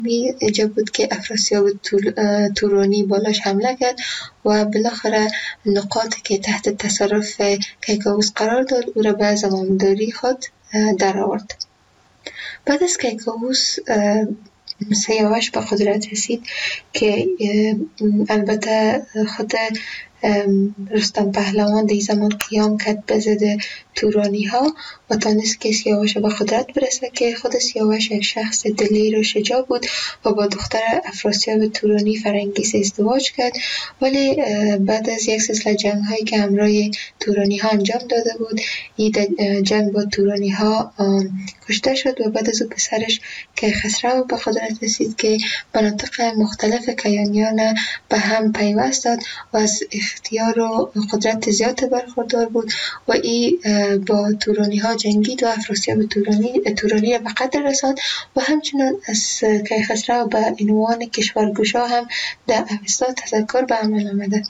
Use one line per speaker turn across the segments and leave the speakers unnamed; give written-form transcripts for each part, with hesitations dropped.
اینجا بود که افراسیاب تورانی بالاش حمله کرد و بالاخره نقاطی که تحت تصرف کیکاووس قرار داد او را به زمامداری خود در آورد. بعد از کیکاووس سیاوش به قدرت رسید که البته خود رستم پهلوان در زمان قیام کرد به ضد تورانی ها و تانست که سیاوش به قدرت برسه که خود سیاوش یک شخص دلیر و شجاع بود و با دختر افراسیاب تورانی فرنگیس ازدواج کرد، ولی بعد از یک سلسله جنگ هایی که همراه تورانی ها انجام داده بود این جنگ با تورانی ها کشته شد و بعد از او پسرش کیخسرو به قدرت رسید که مناطق مختلف کیانیان به هم پیوست داد و از اختیار و قدرت زیاد برخوردار بود و این با تورانی ها جنگید و افراسیاب تورانی را به قتل رساند و همچنان از کیخسرو به عنوان کشورگشا هم در اوستا تذکر به عمل آمده.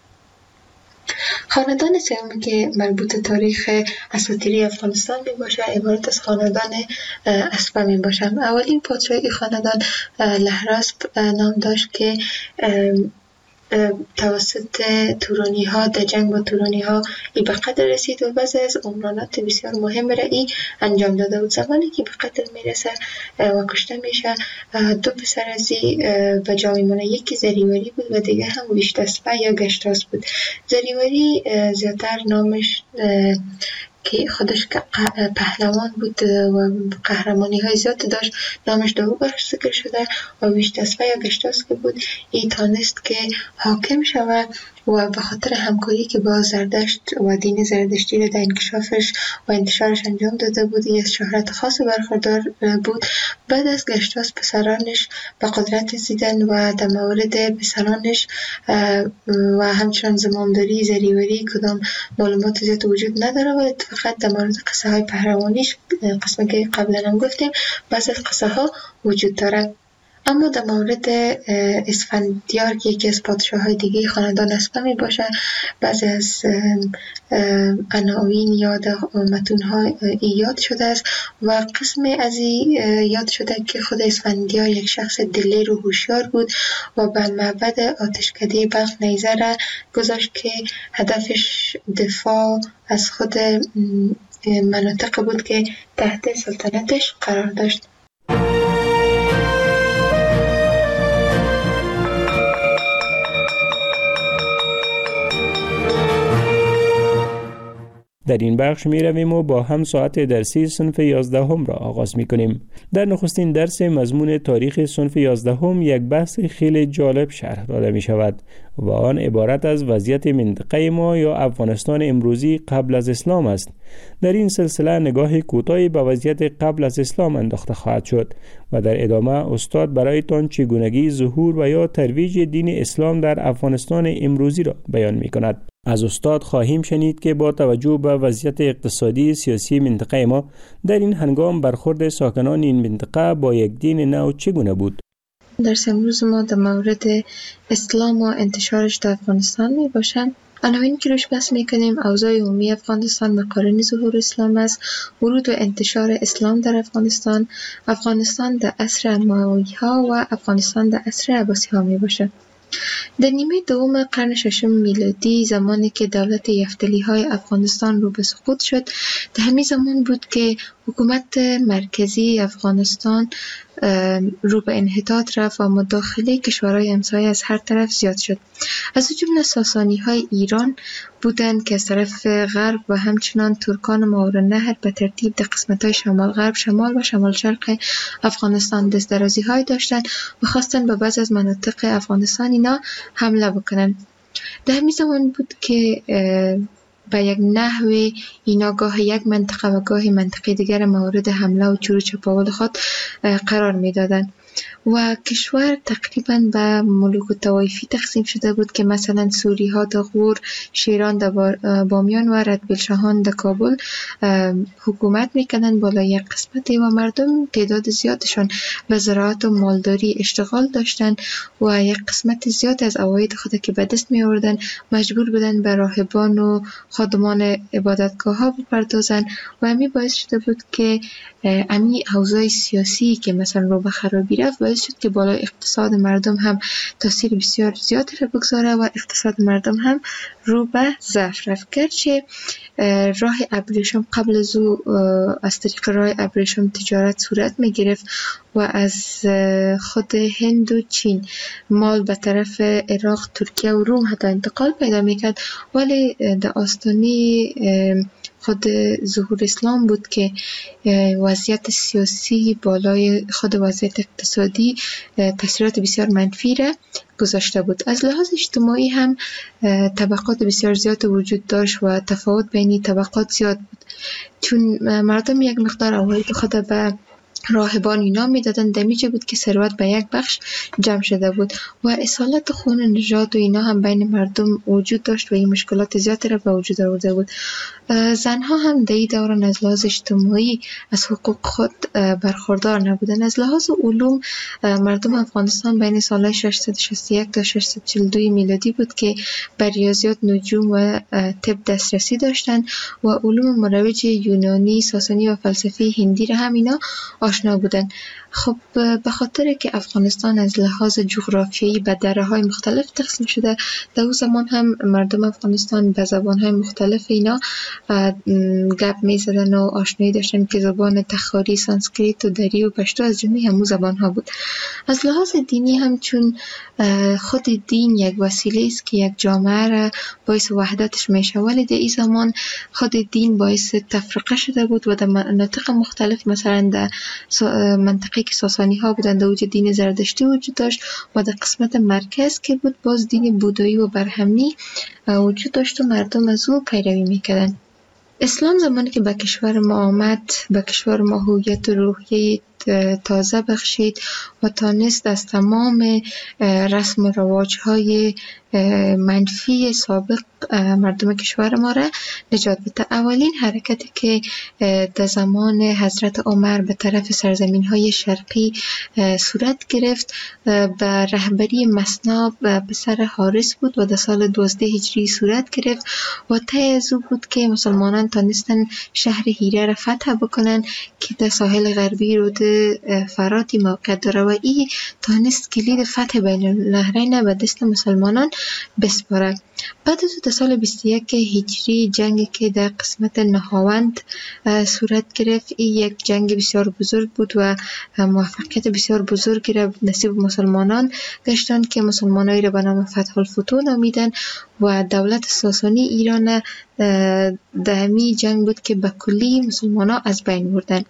خاندان سومی که مربوط تاریخ اساطیری افغانستان می باشه عبارت از خاندان اسپه می باشه. اولین پادشاه خاندان لهراسپ نام داشت که توسط تورانی ها در جنگ با تورانی ها ای به قتل رسید و بعضی از عمرانات بسیار مهم را ای انجام داده بود. زمانی که به قتل میرسه و کشته میشه دو پسر از ای به جا میمونه، یکی زریوری بود و دیگه هم ویشتاسپه یا گشتاس بود. زریوری زیادتر نامش که خودش پهلوان بود و قهرمانی های زیاد داشت نامش دو بخش ذکر شده و ویشتاسپه یا گشتاس که بود ای تانست که حاکم شود و به خاطر همکاری که با زردشت و دین زردشتی را در انکشافش و انتشارش انجام داده بود ای از شهرت خاص برخوردار بود. بعد از گشتاس پسرانش به قدرت رسیدن و در مورد پسرانش و همچنان زمامداری زریوری کدام معلومات زیاد وجود نداره و فقط در مورد قصه های پهلوانیش قسمی که قبلا هم گفتیم بعضی از قصه ها وجود داره. اما در مورد اسفندیار که یکی از پادشاه های دیگه خاندان اسپه می باشه بعضی از عناوین یا متون ها یاد شده است و قسمی از یاد شده که خود اسفندیار یک شخص دلیر و هوشیار بود و به معبد آتشکده بلخ نیزه را گذاشت که هدفش دفاع از خود مناطق بود که تحت سلطنتش قرار داشت.
در این بخش می رویم و با هم ساعت درسی صنف 11 را آغاز می کنیم. در نخستین درس مضمون تاریخ صنف 11 یک بحث خیلی جالب شرح داده می شود و آن عبارت از وضعیت منطقه ما یا افغانستان امروزی قبل از اسلام است. در این سلسله نگاه کوتاهی به وضعیت قبل از اسلام انداخته خواهد شد و در ادامه استاد برایتان چگونگی ظهور و یا ترویج دین اسلام در افغانستان امروزی را بیان می کند. از استاد خواهیم شنید که با توجه به وضعیت اقتصادی سیاسی منطقه ما در این هنگام برخورد ساکنان این منطقه با یک دین نو چگونه بود؟
درس امروز ما در مورد اسلام و انتشارش در افغانستان می باشم. عناوینی که روش بحث میکنیم اوضاع عمومی افغانستان مقارن ظهور اسلام است، ورود و انتشار اسلام در افغانستان، افغانستان در عصر اموی ها و افغانستان در عصر عباسی ها می باشه. در نیمه دوم قرن ششم میلادی زمانی که دولت یفتلی های افغانستان رو به سقوط شد در همین زمان بود که حکومت مرکزی افغانستان رو به انحطاط رفت و مداخله کشورهای همسایه از هر طرف زیاد شد. از جمله ساسانی های ایران بودند که از طرف غرب و همچنان ترکان ماورالنهر به ترتیب در قسمت های شمال غرب، شمال و شمال شرق افغانستان دست درازی های داشتند و خواستند به بعض از مناطق افغانستان اینا حمله بکنن. در همین زمان بود که به یک نحوی اینا گاه یک منطقه و گاه منطقه دیگر مورد حمله و چور و چپاول خود قرار می دادن و کشور تقریبا به ملوک و طوایفی تقسیم شده بود که مثلا سوری ها در غور، شیران در بامیان و ردبیلشاهان در کابل حکومت میکنن بالا یک قسمتی و مردم تعداد زیادشان به زراعت و مالداری اشتغال داشتن و یک قسمت زیاد از عواید خود که به دست می آوردن مجبور بودن به راهبان و خادمان عبادتگاه ها بپردازن و همین باعث شده بود که امی اوضاع سیاسی که مثلا رو به خرابی رفت باعث شد که بالای اقتصاد مردم هم تاثیر بسیار زیادی را بگذاره و اقتصاد مردم هم رو به ضعف رفت. گرچه راه ابریشم قبل از او از طریق راه ابریشم تجارت صورت می گرفت و از خود هند و چین مال به طرف عراق، ترکیه و روم حتی انتقال پیدا می کرد، ولی در آستانه خود ظهور اسلام بود که وضعیت سیاسی بالای خود وضعیت اقتصادی تاثیرات بسیار منفی را گذاشته بود. از لحاظ اجتماعی هم طبقات بسیار زیاد وجود داشت و تفاوت بین طبقات زیاد بود، چون مردم یک مقدار عواید خود به راهبان اینا میدادن، دمیجه بود که ثروت به یک بخش جمع شده بود و اصالت خون نژاد و اینا هم بین مردم وجود داشت و این مشکلات زیادی را به وجود آورده بود. زنها هم در این دوران از لحاظ اجتماعی از حقوق خود برخوردار نبودن. از لحاظ علوم مردم افغانستان بین سال 661 تا 642 میلادی بود که بر ریاضیات، نجوم و طب دسترسی داشتند و علوم مروج یونانی، ساسانی و فلسفه هندی را هم اینا آشنا بودن. خب به خاطر که افغانستان از لحاظ جغرافیایی به دره‌های مختلف تقسیم شده، در اون زمان هم مردم افغانستان به زبان‌های مختلف اینا گپ می‌زدن و آشنایی داشتن که زبان تخاری، سانسکریت و دری و پشتو از جمله همون زبان‌ها بود. از لحاظ دینی هم چون خود دین یک وسیله است که یک جامعه را باعث وحدتش میشه، ولی در این زمان خود دین باعث تفرقه شده بود و در مناطق مختلف، مثلا در منطقه که ساسانی ها بودن در اوج دین زردشتی وجود داشت و در قسمت مرکز که بود باز دین بودایی و برهمنی وجود داشت و مردم از او پیروی میکردن. اسلام زمانی که به کشور ما آمد، به کشور ما هویت و روحیه تازه بخشید و تانست از تمام رسم و رواج‌های منفی سابق مردم کشور ما را نجات بده. اولین حرکتی که در زمان حضرت عمر به طرف سرزمین‌های شرقی صورت گرفت به رهبری مثنی پسر حارث بود و در سال 12 هجری صورت گرفت و طی از او بود که مسلمانان تانستن شهر هیره را فتح بکنن که در ساحل غربی رود فراتی موقع داره و این تانست کلید فتح بین النهرین به دست مسلمانان بسپاره. بعد از در سال 21 هجری جنگی که در قسمت نهاوند صورت گرفت، این یک جنگ بسیار بزرگ بود و موفقیت بسیار بزرگی را نصیب مسلمانان گشتند که مسلمانایی را به نام فتح الفتوح نامیدن و دولت ساسانی ایران در همین جنگ بود که به کلی مسلمانان از بین بردن.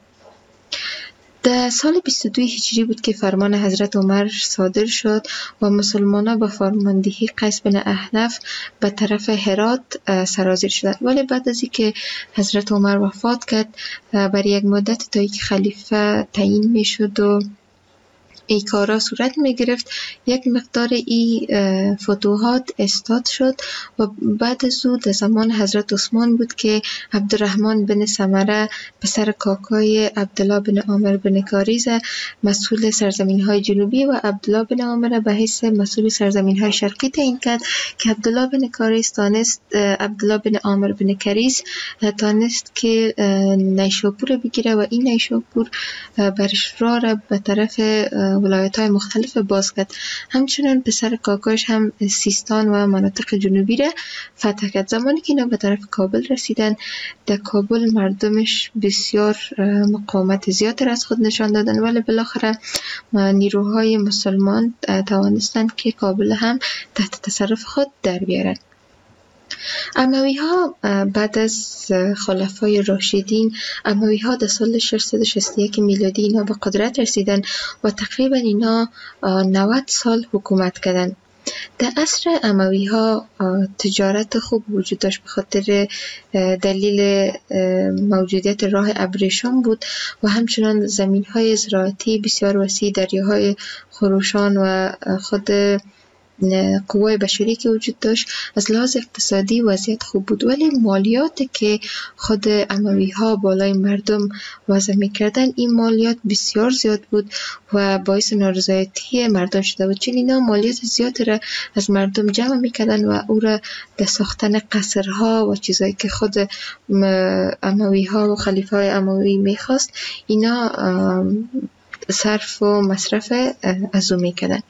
در سال 22 هجری بود که فرمان حضرت عمر صادر شد و مسلمانان با فرماندهی قیس بن احنف به طرف هرات سرازیر شدند. ولی بعد از اینکه حضرت عمر وفات کرد، برای یک مدت تا اینکه خلیفه تعیین میشد و ای کارا صورت می گرفت، یک مقدار ای فتوحات استاد شد و بعد از او در زمان حضرت عثمان بود که عبدالرحمن بن سمره پسر کاکای عبدالله بن عامر بن کاریز مسئول سرزمین های جنوبی و عبدالله بن عامر به حیث مسئول سرزمین های شرقی تعیین کرد که عبدالله بن کاریز تانست عبدالله بن عامر بن کاریز تانست که نیشابور بگیره و این نیشابور برشفرا را به طرف ولایت‌های مختلف باز کرد. همچنان پسر کاکاش هم سیستان و مناطق جنوبی را فتح کرد. زمانی که اینا به طرف کابل رسیدن، در کابل مردمش بسیار مقاومت زیاد را از خود نشان دادن، ولی بالاخره نیروهای مسلمان توانستند که کابل هم تحت تصرف خود در بیارن. اموی ها بعد از خلفای راشدین، اموی ها در سال 661 میلادی اینا به قدرت رسیدن و تقریبا اینا 90 سال حکومت کردن. در عصر اموی ها تجارت خوب وجود داشت به خاطر دلیل موجودیت راه ابریشم بود و همچنان زمین های زراعتی بسیار وسیع، دریاهای خروشان و خود قوای بشری که وجود داشت. از لحاظ اقتصادی وضعیت خوب بود، ولی مالیات که خود اموی ها بالای مردم وضع میکردن، این مالیات بسیار زیاد بود و باعث نارضایتی مردم شده بود، چون اینا مالیات زیاد را از مردم جمع میکردن و او را در ساختن قصرها و چیزایی که خود اموی ها و خلیفه های اموی میخواست اینا صرف و مصرف از او میکردن.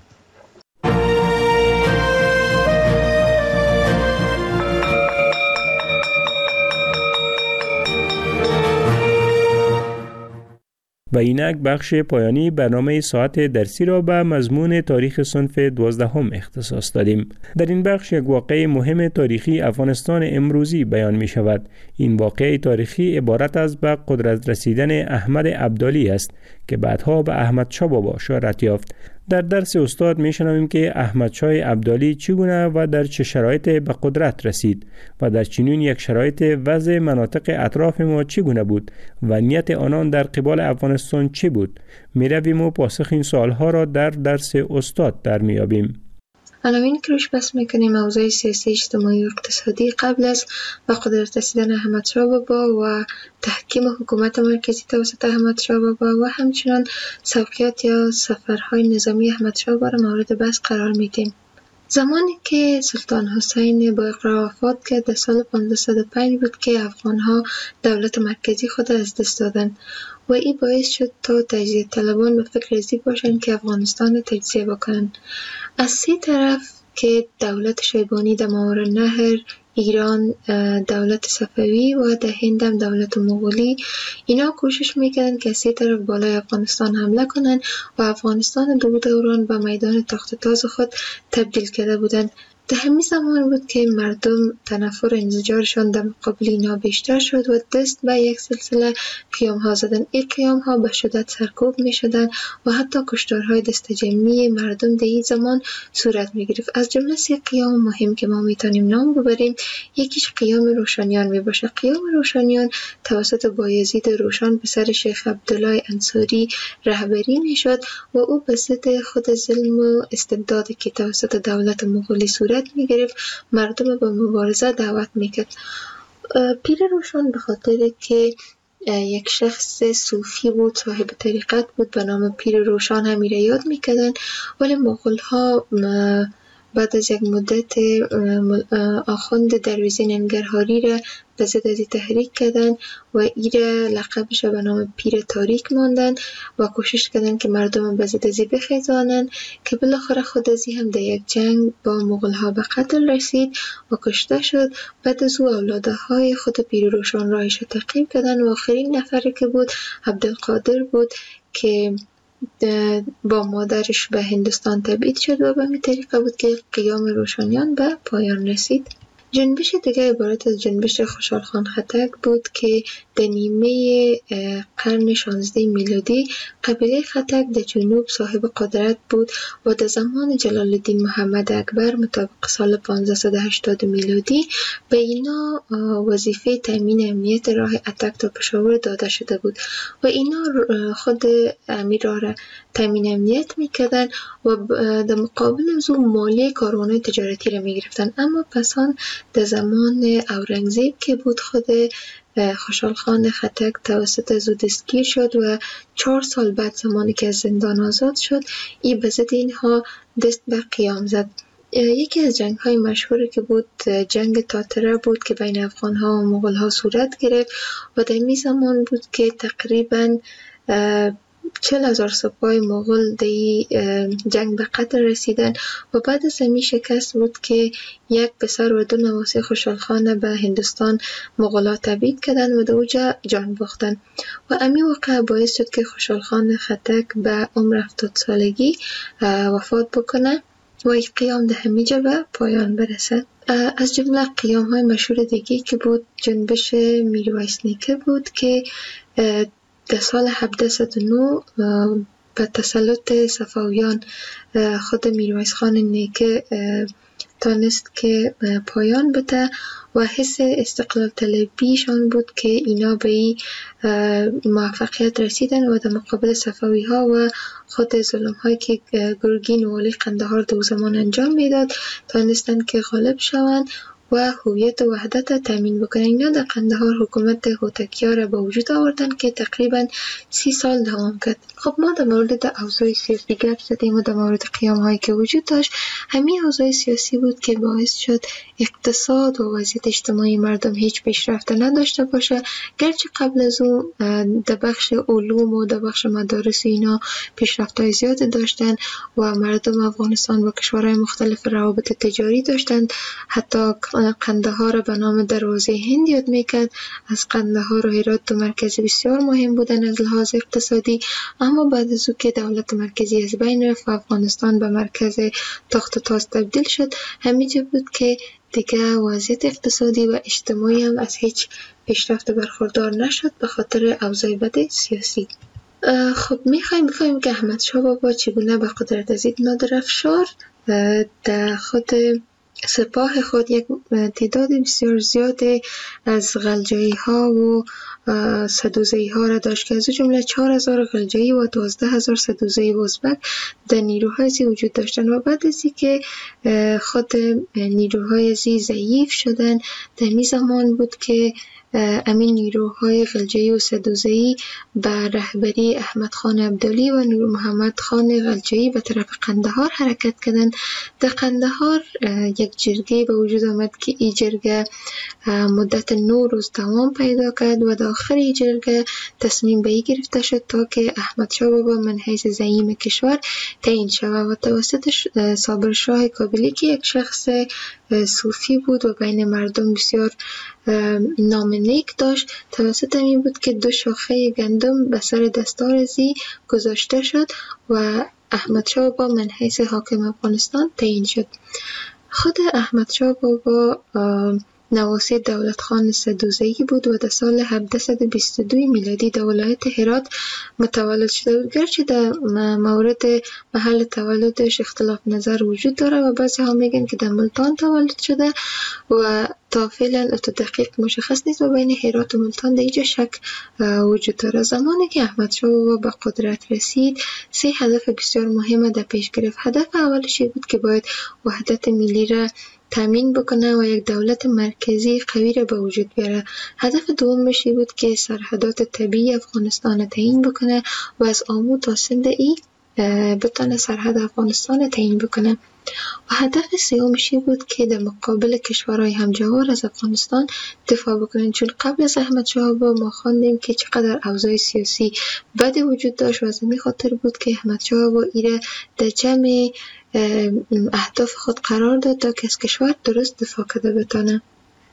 و اینک بخش پایانی برنامه ساعت درسی را به مضمون تاریخ صنف 12 اختصاص دادیم. در این بخش یک واقعه مهم تاریخی افغانستان امروزی بیان می شود. این واقعه تاریخی عبارت از به قدرت رسیدن احمد ابدالی است که بعدها به احمدشاه بابا شهرت یافت. در درس استاد میشنویم که احمدشاه ابدالی چگونه و در چه شرایط به قدرت رسید و در چنین یک شرایط وضع مناطق اطراف ما چگونه بود و نیت آنان در قبال افغانستان چه بود. میرویم و پاسخ این سوالها را در درس استاد در میابیم.
عناوینی که روش بحث میکنیم اوضاع سیاسی، اجتماعی و اقتصادی قبل از به قدرت رسیدن احمدشاه بابا و تحکیم حکومت مرکزی توسط احمدشاه بابا و همچنان سوقیات یا سفرهای نظامی احمدشاه بابا را مورد بحث قرار میدیم. زمانی که سلطان حسین با اقرار وفات کرد در سال 1505 بود که افغانها دولت مرکزی خود از دست دادند و این باعث شد تا تجزیه طلبان به فکر ازی باشند که افغانستان را تجزیه بکنند. از سه طرف که دولت شیبانی در ماوراءالنهر، ایران دولت صفوی و در هند هم دولت مغولی، اینا کوشش میکردن که از سه طرف بالای افغانستان حمله کنن و افغانستان دو دوران به میدان تخت تاز خود تبدیل کرده بودند. در همین زمان بود که مردم تنفر انزجارشان در مقابل اینا بیشتر شد و دست به یک سلسله قیام ها زدن. این قیام ها به شدت سرکوب می شدن و حتی کشتارهای دست جمعی مردم در این زمان صورت می گرفت. از جمله سه قیام مهم که ما میتونیم نام ببریم، یکیش قیام روشنیان می باشه. قیام روشنیان توسط بایزید روشن پسر شیخ عبدالله انصاری رهبری می شد و او به ضد خود ظلم و استبدادی که توسط دولت مغولی صورت می گرفت مردم به مبارزه دعوت می کرد. پیر روشن به خاطر که یک شخص صوفی بود، صاحب طریقت بود، به نام پیر روشن همی را یاد می کردن، ولی مغول ها بعد از یک مدت آخوند درویزی ننگرهاری را به ضد ازی تحریک کردن و ای را لقبش به نام پیر تاریک ماندن و کوشش کردن که مردم به ضد ازی بخیزانن که بالاخره خود ازی هم در یک جنگ با مغول ها به قتل رسید و کشته شد. بعد از او اولاده های خود پیر روشن راهش تعقیب کردن و آخرین نفری که بود عبدالقادر بود که با مادرش به هندوستان تبعید شد و به همین طریقه بود که قیام روشنیان به پایان رسید. جنبش دیگه عبارت از جنبش خوشحال خان خټک بود که در نیمه قرن 16 میلادی قبیله خټک در جنوب صاحب قدرت بود و در زمان جلال الدین محمد اکبر مطابق سال 1580 میلادی به اینا وظیفه تامین امنیت راه اتک تا پشاور داده شده بود و اینا خود امیر را تامین امنیت میکردن و در مقابل از او مالیه کاروان‌های تجارتی را میگرفتن. اما پسان در زمان اورنگزیب که بود خود خوشحال خان خټک توسط از او دستگیر شد و 4 سال بعد زمانی که از زندان آزاد شد این به ضد اینها دست به قیام زد. یکی از جنگ های مشهوری که بود جنگ تاتره بود که بین افغان ها و مغول ها صورت گرفت و در این زمان بود که تقریباً 40,000 سپاه مغول در جنگ به قتل رسیدن و بعد از همین شکست بود که یک پسر و 2 نواسه خوشحال خان به هندوستان مغولا تبعید کردن و در اوجا جان باختن و همین واقعه باعث شد که خوشحال خان خټک به عمر 70 سالگی وفات بکنه و این قیام در همینجا به پایان برسد. از جمله قیام های مشهور دیگه که بود جنبش میرویس نیکه بود که در سال 1709 به تسلط صفویان خود میرویس خان نیکه تانست که پایان بده و حس استقلال طلبیشان بود که اینا به این موفقیت رسیدن و در مقابل صفوی ها و خود ظلم هایی که گرگین و والی قندهار دو زمان انجام میداد تانستن که غالب شوند و هویت و وحدت تامین بکنه. اینا در قندهار حکومت هوتکیا را به وجود آوردن که تقریبا 30 سال دوام کرد. خب ما در مورد اوضاع سیاسی گپ زدیم و در مورد قیام هایی که وجود داشت. همین اوضاع سیاسی بود که باعث شد اقتصاد و وضعیت اجتماعی مردم هیچ پیشرفت نداشته باشه، گرچه قبل از اون در بخش علوم و در بخش مدارس اینا پیشرفت‌های زیاد داشتن و مردم افغانستان با کشورهای مختلف روابط تجاری داشتند. حتی قندهار را به نام دروازه هند یاد میکرد. از قندهار و هرات دو مرکز بسیار مهم بودن از لحاظ اقتصادی، اما بعد از او که دولت مرکزی از بین رفت و افغانستان به مرکز تخت و تاج تبدیل شد، همینجا بود که دیگه وضعیت اقتصادی و اجتماعی هم از هیچ پیشرفت برخوردار نشد به خاطر اوضاع بد سیاسی. خب میخوایم که احمدشاه بابا چگونه به قدرت رسید. نادرافشار در خود سپاه خود یک تعداد بسیار زیاد از غلجایی ها و سدوزایی ها را داشت که از جمله 4000 غلجایی و 12000 سدوزایی و ازبک در نیروهای زی وجود داشتند. و بعد از اینکه خود نیروهای زی ضعیف شدن، در این زمان بود که امین نیروهای غلجایی و سدوزایی به رهبری احمد خان عبدالی و نور محمد خان غلجایی به طرف قندهار حرکت کردند. در قندهار یک جرگه به وجود آمد که این جرگه مدت 9 روز دوام پیدا کرد و در آخر جرگه تصمیم به این گرفته شد تا که احمدشاه بابا من حیث زعیم کشور تعیین شود و توسط صابر شاه کابلی که یک شخص صوفی بود و بین مردم بسیار نام نیک داشت، توسط این بود که 2 شاخه گندم به سر دستار زی گذاشته شد و احمدشاه بابا من حیث حاکم افغانستان تعیین شد. خود احمدشاه بابا نواسی دولت خان سدوزایی بود و در سال 1722 میلادی در ولایت هرات متولد شده بود. گرچه در مورد محل تولدش اختلاف نظر وجود داره و بعضی ها میگن که در ملتان تولد شده و تا فعلا دقیق مشخص نیست و بین هرات و ملتان در اینجا شک وجود داره. زمانی که احمدشاه بابا به قدرت رسید 3 هدف بسیار مهم در پیش گرفت. هدف اولش بود که باید وحدت ملی را تامین بکنه و یک دولت مرکزی قوی را به وجود بیاره. هدف دومش بود که سرحدات طبیعی افغانستان تعیین بکنه و از آمو تا سند بتونه سرحد افغانستان تعیین بکنه. و هدف سومش بود که در مقابل کشورهای همجوار از افغانستان دفاع بکنن، چون قبل از احمدشاه بابا ما خواندیم که چقدر اوضاع سیاسی بدی وجود داشت و از این خاطر بود که احمدشاه بابا ایره در جمع اهداف خود قرار داد تا که از کشور درست دفاع کرده بتانه.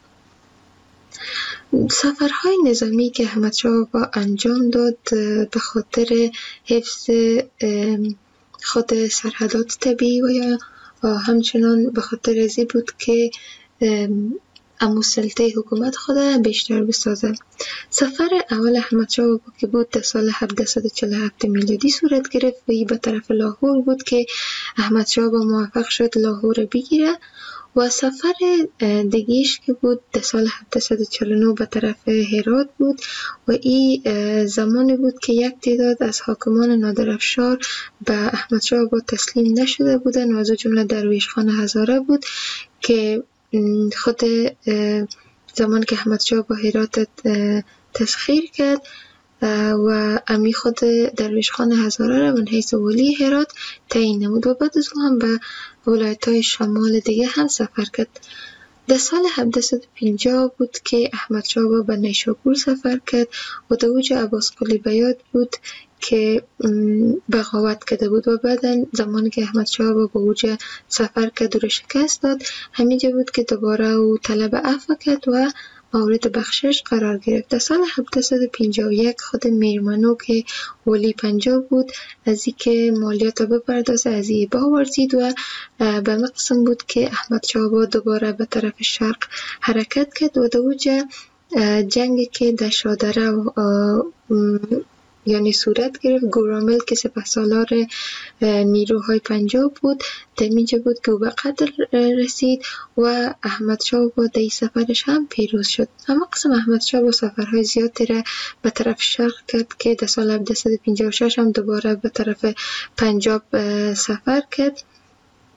سفرهای نظامی که احمدشاه بابا انجام داد به خاطر حفظ خود سرحدات طبیعی و یا همچنان به خاطر ازی بود که امو سلطه حکومت خود بیشتر بسازه. سفر اول احمدشاه بابا که بود در سال 1747 میلادی صورت گرفت و ای به طرف لاهور بود که احمدشاه بابا موفق شد لاهور بگیره و سفر دیگهش که بود در سال 1749 به طرف هرات بود و این زمانی بود که یک تعداد از حاکمان نادرافشار به احمدشاه بابا تسلیم نشده بودن و از جمله درویش خان هزاره بود که خود زمان که احمدشاه با هرات تسخیر کرد و امی خود درویش خان هزاره را من حیث ولی هرات تعیین نمود و بعد از او هم به ولایت‌های شمال دیگه هم سفر کرد. در سال 1750 بود که احمدشاه بابا به نیشابور سفر کرد و در اوج عباس قلی بیات بود که بغاوت کرده بود و بعدا زمانی که احمدشاه بابا به اوج سفر کرد و شکست داد، همینجا بود که دوباره او طلب عفو کرد و مورد بخشش قرار گرفت. در سال 1751 خود میرمنو که ولی پنجاب بود از این که مالیات را بپردازه از این باورزید و به مقصد بود که احمدشاه بابا دوباره به طرف شرق حرکت کرد و در اوج جنگی که در شادره یعنی صورت گرفت گورامل که سپهسالار نیروهای پنجاب بود، در اینجا بود که او به قتل رسید و احمدشاه بابا در این سفرش هم پیروز شد. اما قسم احمدشاه بابا سفرهای زیادی را به طرف شرق کرد که در سال 1756 هم دوباره به طرف پنجاب سفر کرد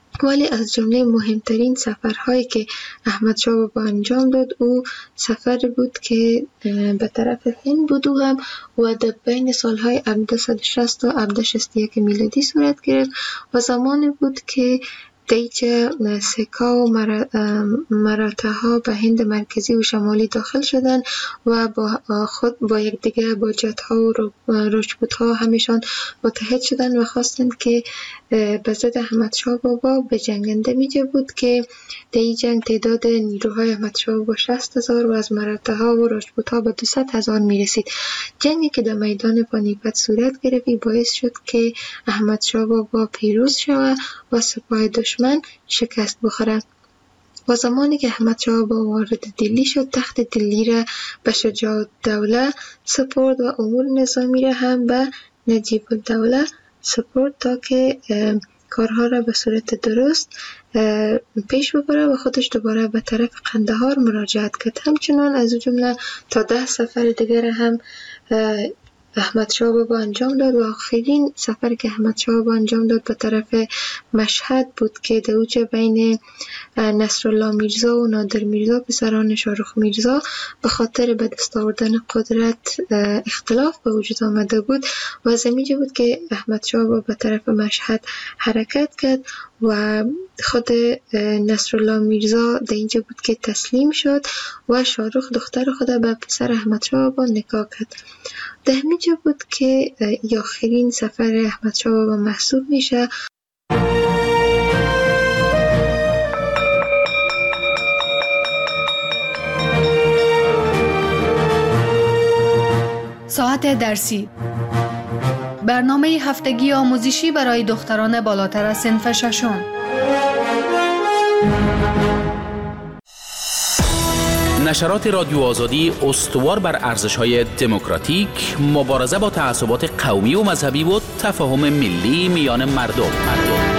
ولی از جمله مهمترین سفرهایی که احمد شاه بابا انجام داد او سفر بود که به طرف هند بود و در بین سالهای 1760 و 1761 میلادی صورت گرفت و زمانی بود که دیچه سکا و مراتع ها به هند مرکزی و شمالی داخل شدند و با یکدیگر با جت ها و راجپوت ها همیشان متحد شدند و خواستند که به ضد احمد شاه بابا بجنگند. میجه بود که در این جنگ تعداد نیروهای احمد شاه بابا 60,000 و از مراتع ها و راجپوت ها به 200,000 میرسید. جنگی که در میدان پانیپت صورت گرفت باعث شد که احمد شاه بابا پیروز شود و سپاه دشمن شکست بخوره. و زمانی که احمد شاه بابا وارد دلی شد، تخت دلی را به شجاع الدوله سپرد و امور نظامی را هم به نجیب الدوله سپرد تا که کارها را به صورت درست پیش ببره و خودش دوباره به طرف قندهار مراجعت کرد. همچنان از جمله تا 10 سفر دیگر هم احمد شاه بابا انجام داد و آخرین سفر که احمد شاه بابا انجام داد به طرف مشهد بود که در اوج بین نصرالله میرزا و نادر میرزا پسران شاهرخ میرزا به خاطر به دست آوردن قدرت اختلاف به وجود آمده بود و از اینجا بود که احمد شاه بابا به طرف مشهد حرکت کرد و خود نصرالله میرزا در اینجا بود که تسلیم شد و شاهرخ دختر خود به پسر احمد شاه بابا نکاح کرد. در همینجا بود که آخرین سفر احمد شاه بابا محسوب میشه.
ساعت درسی، برنامه هفتگی آموزشی برای دختران بالاتر از صنف ششم.
نشرات رادیو آزادی استوار بر ارزش‌های دموکراتیک، مبارزه با تعصبات قومی و مذهبی و تفاهم ملی میان مردم.